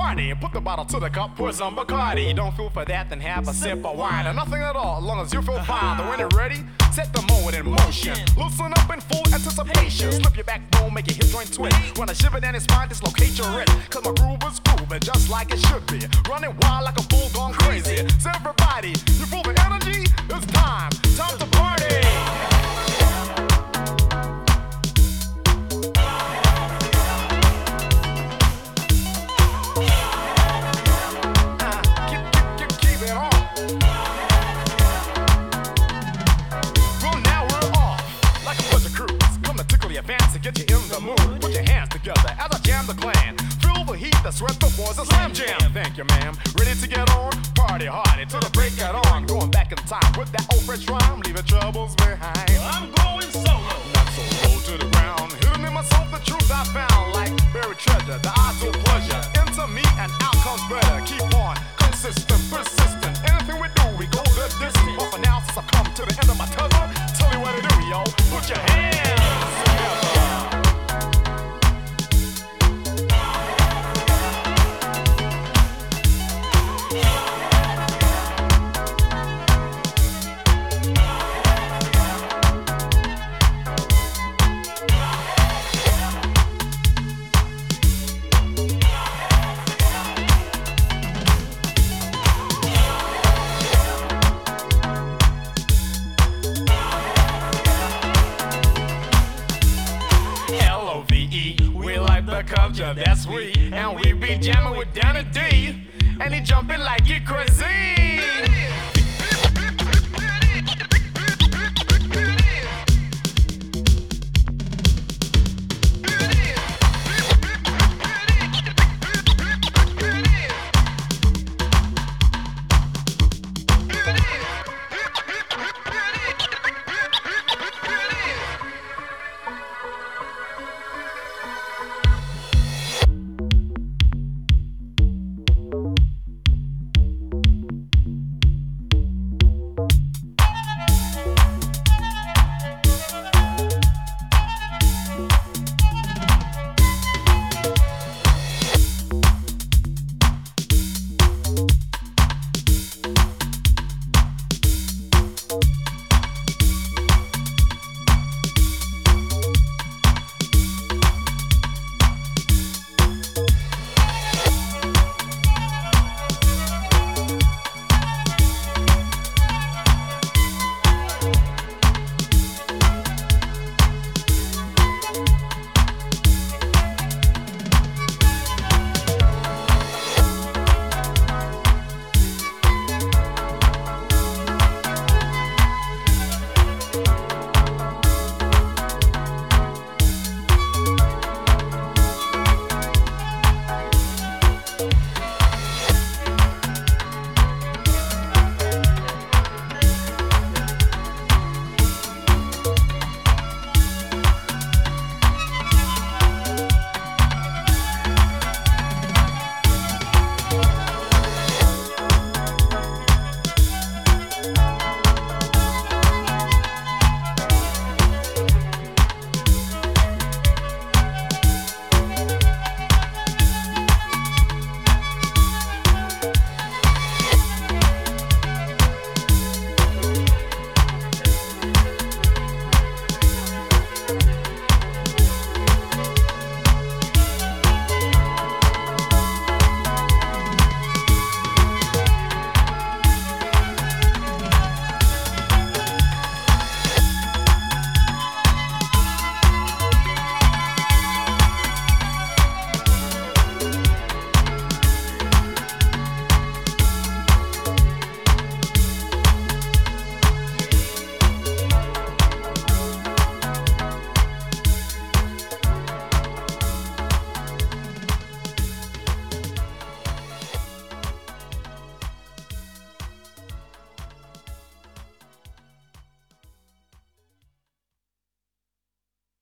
party. Put the bottle to the cup, pour some Bacardi. Don't feel for that, then have a sip of wine. Or nothing at all, as long as you feel fine. Then when you're ready, set the mode in motion. Loosen up in full anticipation. Slip your backbone, make your hip joint twitch. When I shiver down your spine, dislocate your wrist. Cause my groove is grooving just like it should be. Running wild like a fool gone crazy. So everybody, you feel the energy? It's time to party. Keep it on. Well, now we're off like a pleasure cruise. Come to tickle your fancy, get you in the mood. Put your hands together as I jam the gland. Feel the heat, the sweat, the boys, the slam jam. Thank you, ma'am. Ready to get on? Party hard until the break at on. Going back in time with that old fresh rhyme, leaving troubles behind. I'm going solo. Not so low to the ground. Hidden in myself, the truth I found. Like buried treasure, the odds of pleasure. Into me and out comes better. Keep on, consistent, persistent. Anything we do, we go the distance. But for now, since I've come to the end of my tether, tell me what to do, yo. Put your hands together. We like the culture, that's we. And we be jamming with Danny D. And he jumping like he crazy.